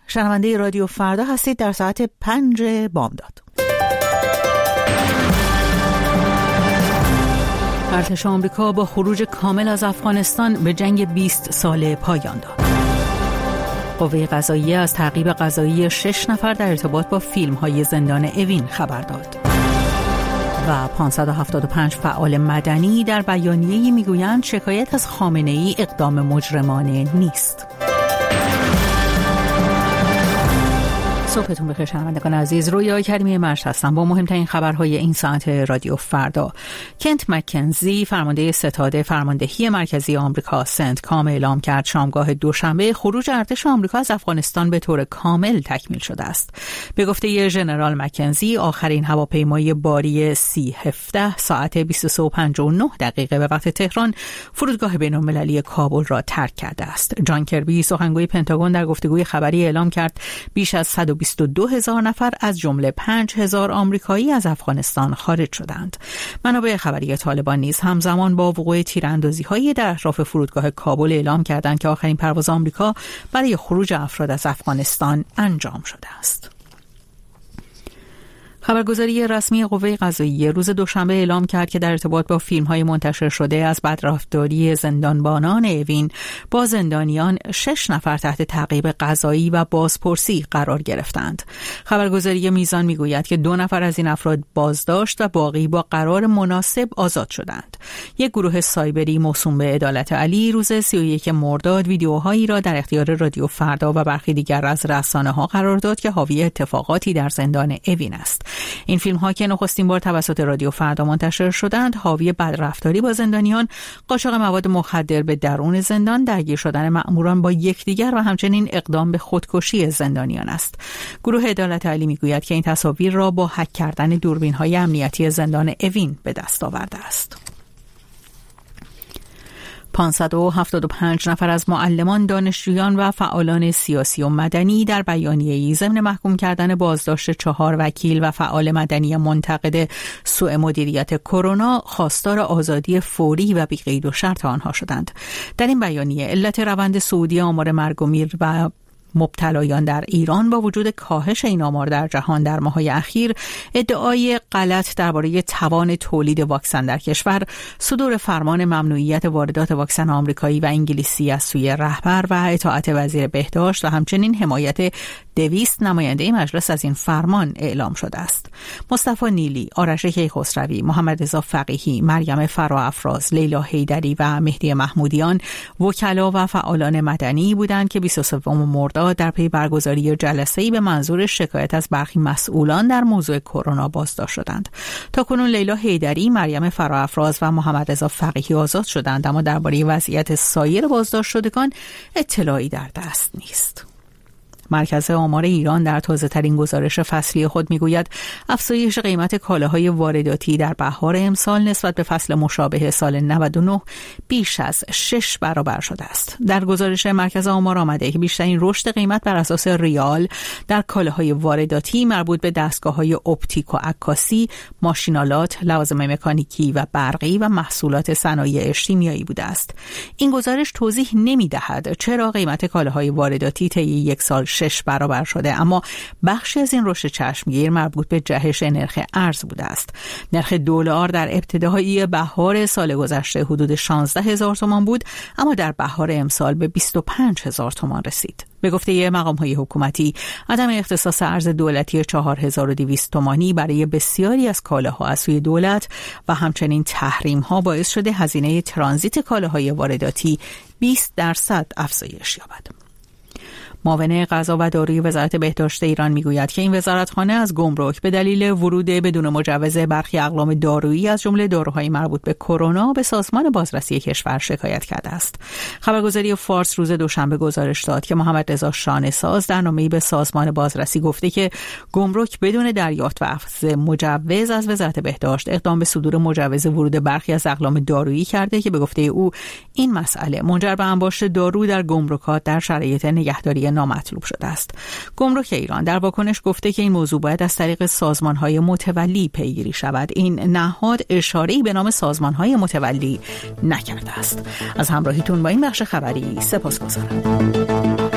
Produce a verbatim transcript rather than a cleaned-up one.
شنونده رادیو فردا هستید در ساعت پنج بامداد. ارتش آمریکا با خروج کامل از افغانستان به جنگ بیست ساله پایان داد. قوه قضاییه از تعقیب قضایی شش نفر در ارتباط با فیلم‌های زندان اوین خبر داد. و پانصد و هفتاد و پنج فعال مدنی در بیانیه‌ای میگویند شکایت از خامنه‌ای اقدام مجرمانه نیست. صبحتون بخیر شنوندگان عزیز، رویا کریمی مرش هستم با مهمترین خبرهای این ساعت رادیو فردا. کنت مکنزی فرمانده ستاد فرماندهی مرکزی آمریکا سنتکام اعلام کرد شامگاه دوشنبه خروج ارتش آمریکا از افغانستان به طور کامل تکمیل شده است. به گفته ژنرال مکنزی آخرین هواپیمای باری سی هفده ساعت بیست و سه و پنجاه و نه دقیقه به وقت تهران فرودگاه بین‌المللی کابل را ترک کرده است. جان کربی سخنگوی پنتاگون در گفتگوی خبری اعلام کرد بیش از صد و بیست و دو هزار نفر از جمله پنج هزار آمریکایی از افغانستان خارج شدند. منابع خبری طالبان نیز همزمان با وقوع تیراندازی‌های در اطراف فرودگاه کابل اعلام کردند که آخرین پرواز آمریکا برای خروج افراد از افغانستان انجام شده است. خبرگزاری رسمی قوه قضاییه روز دوشنبه اعلام کرد که در ارتباط با فیلم‌های منتشر شده از بدرفتاری زندانبانان اوین با زندانیان شش نفر تحت تعقیب قضایی و بازپرسی قرار گرفتند. خبرگزاری میزان میگوید که دو نفر از این افراد بازداشت و باقی با قرار مناسب آزاد شدند. یک گروه سایبری موسوم به عدالت علی روز سی و یک مرداد ویدیوهایی را در اختیار رادیو فردا و برخی دیگر از رسانه‌ها قرار داد که حاوی اتفاقاتی در زندان اوین است. این فیلم ها که نخستین بار توسط رادیو فردا منتشر شدند حاوی بدرفتاری با زندانیان، قاچاق مواد مخدر به درون زندان، درگیر شدن مأموران با یکدیگر و همچنین اقدام به خودکشی زندانیان است. گروه عدالت علی میگوید که این تصاویر را با هک کردن دوربین های امنیتی زندان اوین به دست آورده است. پانصد و هفتاد و پنج نفر از معلمان، دانشجویان و فعالان سیاسی و مدنی در بیانیه‌ای ضمن محکوم کردن بازداشت چهار وکیل و فعال مدنی منتقد سوء مدیریت کرونا خواستار آزادی فوری و بی‌قید و شرط آنها شدند. در این بیانیه علت روند صعودی آمار مرگ و میر و مبتلایان در ایران با وجود کاهش این آمار در جهان در ماه‌های اخیر، ادعای غلط درباره توان تولید واکسن در کشور، صدور فرمان ممنوعیت واردات واکسن آمریکایی و انگلیسی از سوی رهبر و اطاعت وزیر بهداشت و همچنین حمایت دویست نماینده مجلس از این فرمان اعلام شده است. مصطفی نیلی، آرش کیخسروی، محمد رضا فقیهی، مریم فراافراز، لیلا حیدری و مهدی محمودیان وکلا و فعالان مدنی بودند که بیست و سوم مرداد در پی برگزاری جلسه‌ای به منظور شکایت از برخی مسئولان در موضوع کرونا بازداشت شدند. تاکنون لیلا حیدری، مریم فراافراز و محمد رضا فقیهی آزاد شدند، اما درباره وضعیت سایر بازداشت شدگان اطلاعی در دست نیست. مرکز آمار ایران در تازه‌ترین گزارش فصلی خود میگوید افزایش قیمت کالاهای وارداتی در بهار امسال نسبت به فصل مشابه سال نود و نه بیش از شش برابر شده است. در گزارش مرکز آمار آمده که بیشترین رشد قیمت بر اساس ریال در کالاهای وارداتی مربوط به دستگاه‌های اپتیک و عکاسی، ماشینالات، لوازم مکانیکی و برقی و محصولات صنایع شیمیایی بوده است. این گزارش توضیح نمی‌دهد چرا قیمت کالاهای وارداتی طی یک سال شش برابر شده، اما بخشی از این رشد چشمگیر مربوط به جهش نرخ ارز بوده است. نرخ دلار در ابتدای بهار سال گذشته حدود شانزده هزار تومان بود، اما در بهار امسال به بیست و پنج هزار تومان رسید. به گفته مقام‌های حکومتی، عدم اختصاص ارز دولتی چهار هزار و دویست تومانی برای بسیاری از کالاها از سوی دولت و همچنین تحریم‌ها باعث شده هزینه ترانزیت کالاهای وارداتی بیست درصد افزایش یابد. معاون غذا و داروی وزارت بهداشت ایران میگوید که این وزارتخانه از گمرک به دلیل ورود بدون مجوز برخی اقلام دارویی از جمله داروهای مربوط به کرونا به سازمان بازرسی کشور شکایت کرده است. خبرگزاری فارس روز دوشنبه گزارش داد که محمد رضا شانه‌ساز در نامه‌ای به سازمان بازرسی گفته که گمرک بدون دریافت و اخذ مجوز از وزارت بهداشت اقدام به صدور مجوز ورود برخی از اقلام دارویی کرده که به گفته او این مسئله منجر به انباشت دارو در گمرکات در شرایط نگهداری نامطلوب شده است. گمرک ایران در واکنش گفته که این موضوع باید از طریق سازمان‌های متولی پیگیری شود. این نهاد اشاره‌ای به نام سازمان‌های متولی نکرده است. از همراهیتون با این بخش خبری سپاسگزارم.